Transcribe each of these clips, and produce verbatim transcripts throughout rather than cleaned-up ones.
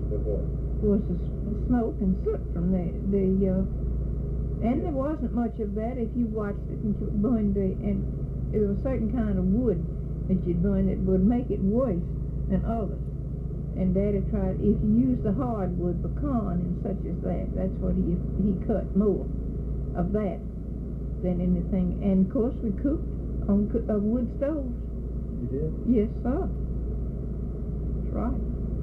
With what? Was the s- smoke and soot from the, the, uh, and there wasn't much of that if you watched it and you burned the, and there was a certain kind of wood that you'd burn that would make it worse than others. And Daddy tried, if you use the hardwood, pecan and such as that, that's what he he cut more of that than anything. And of course we cooked on co- uh, wood stoves. You did? Yes, sir. That's right.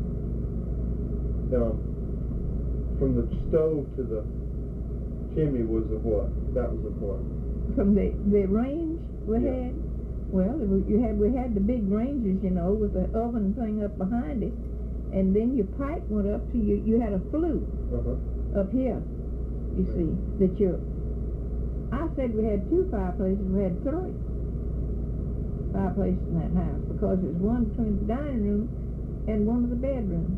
Um, from the stove to the chimney was of what? That was of what? From the the range we Yeah. had, well, you had we had the big ranges, you know, with the oven thing up behind it. And then your pipe went up to you, you had a flue Uh-huh. up here, you see, that you, I said we had two fireplaces, we had three fireplaces in that house, because there was one between the dining room and one of the bedrooms.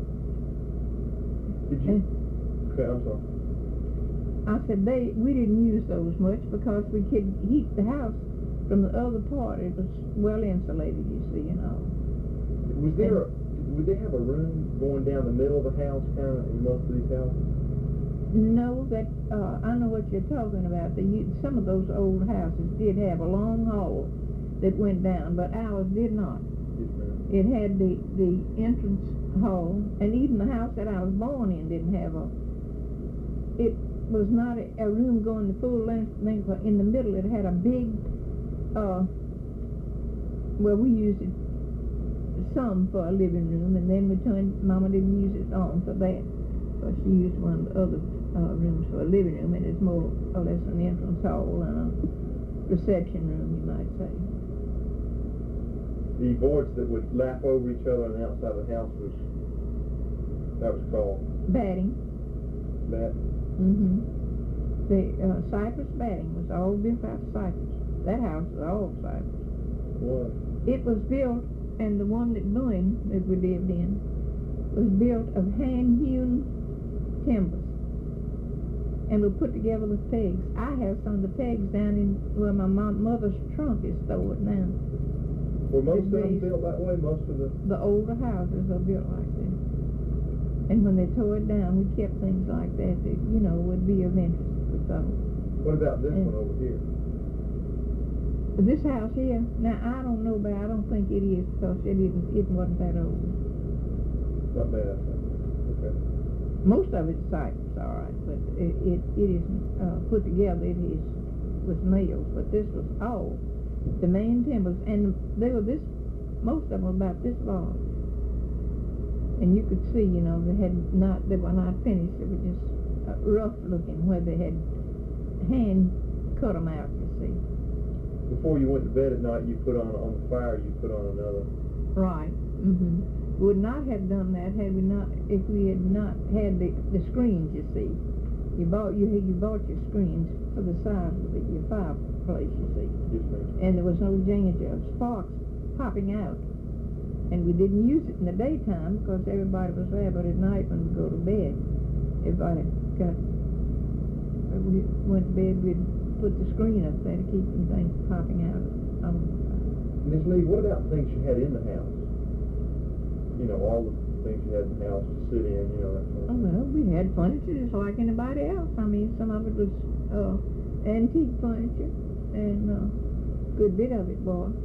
Did you? And Okay, I'm sorry. I said they, we didn't use those much because we could heat the house from the other part. It was well insulated, you see, and all. Was there a, would they have a room going down the middle of the house, kind of, in most of these houses? No, that, uh, I know what you're talking about. The, you, some of those old houses did have a long hall that went down, but ours did not. Yes, ma'am. It had the, the entrance hall, and even the house that I was born in didn't have a, it was not a, a room going the full length, length, but in the middle it had a big, uh, well, we used it some for a living room, and then we turned, Mama didn't use it on for that, but she used one of the other uh, rooms for a living room, and it's more or less an entrance hall and a reception room, you might say. The boards that would lap over each other on the outside of the house was, that was called Batting. that. Mm-hmm. The uh, cypress batting was all built out of cypress. That house was all cypress. What? It was built, and the one that Boeing that we lived in was built of hand-hewn timbers, and we put together with pegs. I have some of the pegs down in where my mom, mother's trunk is stored now. Were most of them Raised- built that way? Most of the... The older houses are built like that. And when they tore it down, we kept things like that that, you know, would be of interest, we thought. What about this And- one over here? This house here, now I don't know, but I don't think it is, because it isn't, it wasn't that old. Not bad. Okay. Most of it's cypress, all right, but it, it, it isn't, uh, put together, it is with nails, but this was all the main timbers, and they were this, most of them were about this large. And you could see, you know, they had not, they were not finished, they were just uh, rough looking, where they had hand cut them out, you see. Before you went to bed at night, you put on, on the fire, you put on another. Right. Mm-hmm. Would not have done that had we not, if we had not had the, the screens, you see. You bought, you, you bought your screens for the size of the, your fireplace, you see. Yes, ma'am. And there was no danger of sparks popping out. And we didn't use it in the daytime because everybody was there, but at night when we go to bed, everybody got, we went to bed, we'd put the screen up there to keep them things popping out. Um, Miss Lee, what about things you had in the house? You know, all the things you had in the house to sit in, you know, that kind of oh, well, we had furniture just like anybody else. I mean, some of it was uh, antique furniture, and a uh, good bit of it was.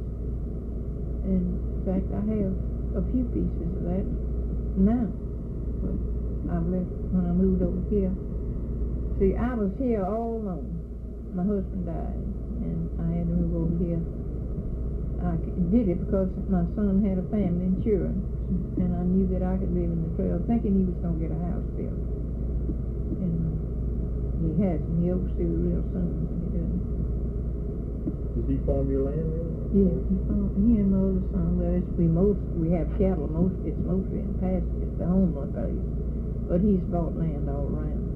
And in fact, I have a few pieces of that now. But I've left when I moved over here. See, I was here all alone. My husband died, and I had to move over here. I did it because my son had a family insurance, and I knew that I could live in the trail, thinking he was going to get a house built. And he hasn't. He hopes to real soon, but he doesn't. Does he farm your land then? Yeah, he, farm, he and my other son, well, it's, we most, we have cattle, most, it's mostly in pasture, it's the home place, but he's bought land all around.